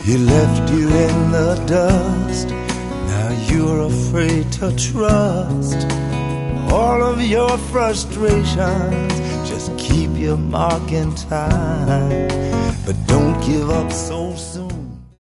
He left you in the dust. Now you're afraid to trust. All of your frustrations, just keep your mark in time. But don't give up so soon.